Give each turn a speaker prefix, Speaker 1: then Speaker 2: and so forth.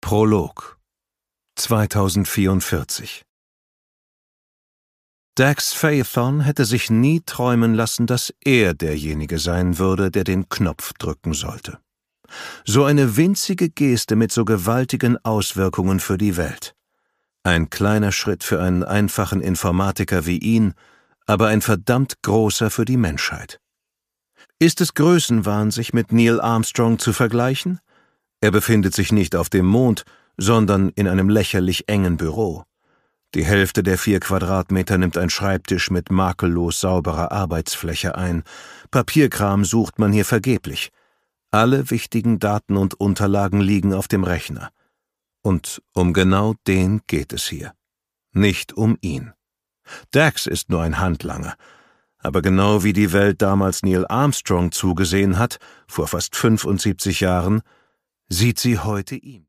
Speaker 1: Prolog 2044. Dax Phaethon hätte sich nie träumen lassen, dass er derjenige sein würde, der den Knopf drücken sollte. So eine winzige Geste mit so gewaltigen Auswirkungen für die Welt. Ein kleiner Schritt für einen einfachen Informatiker wie ihn, aber ein verdammt großer für die Menschheit. Ist es Größenwahn, sich mit Neil Armstrong zu vergleichen? Er befindet sich nicht auf dem Mond, sondern in einem lächerlich engen Büro. Die Hälfte der 4 Quadratmeter nimmt ein Schreibtisch mit makellos sauberer Arbeitsfläche ein. Papierkram sucht man hier vergeblich. Alle wichtigen Daten und Unterlagen liegen auf dem Rechner. Und um genau den geht es hier. Nicht um ihn. Dax ist nur ein Handlanger. Aber genau wie die Welt damals Neil Armstrong zugesehen hat, vor fast 75 Jahren, sieht sie heute ihm.